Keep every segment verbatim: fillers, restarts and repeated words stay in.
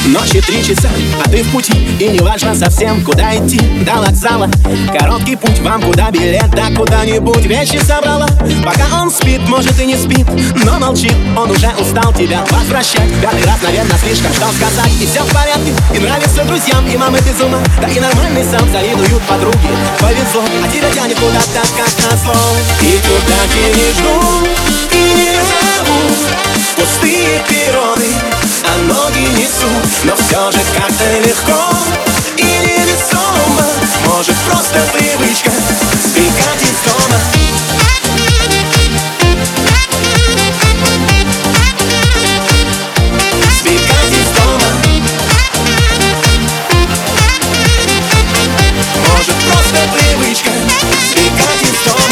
Ночи три часа, а ты в пути. И не важно совсем, куда идти. До вокзала короткий путь. Вам куда билет, да куда-нибудь. Вещи собрала, пока он спит. Может и не спит, но молчит. Он уже устал тебя возвращать. Пятый раз, наверное, слишком, что сказать. И все в порядке, и нравится друзьям. И мамы без ума, да и нормальный сам. Завидуют подруги, повезло. А тебя тянет куда-то, как назло. И туда, где не ждут и не зовут. Пустые перроны, а ноги несут. Но все же как-то легко и невесомо. Может, просто привычка сбегать из дома. Сбегать из дома. Может, просто привычка сбегать из дома.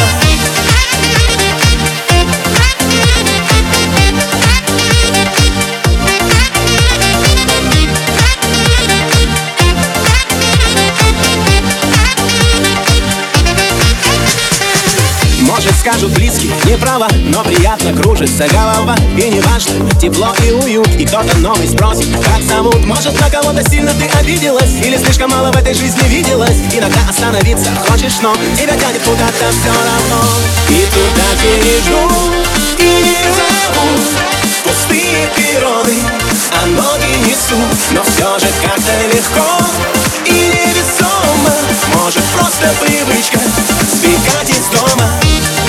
Может, скажут близкие, не права, но приятно кружится голова. И не важно, тепло и уют. И кто-то новый спросит, как зовут. Может, на кого-то сильно ты обиделась, или слишком мало в этой жизни виделась. Иногда остановиться хочешь, но тебя тянет куда-то все равно. И туда, где не ждут и не зовут. Пустые перроны, а ноги несут. Но все же как-то легко и невесомо. Может, просто привычка сбегать из дома.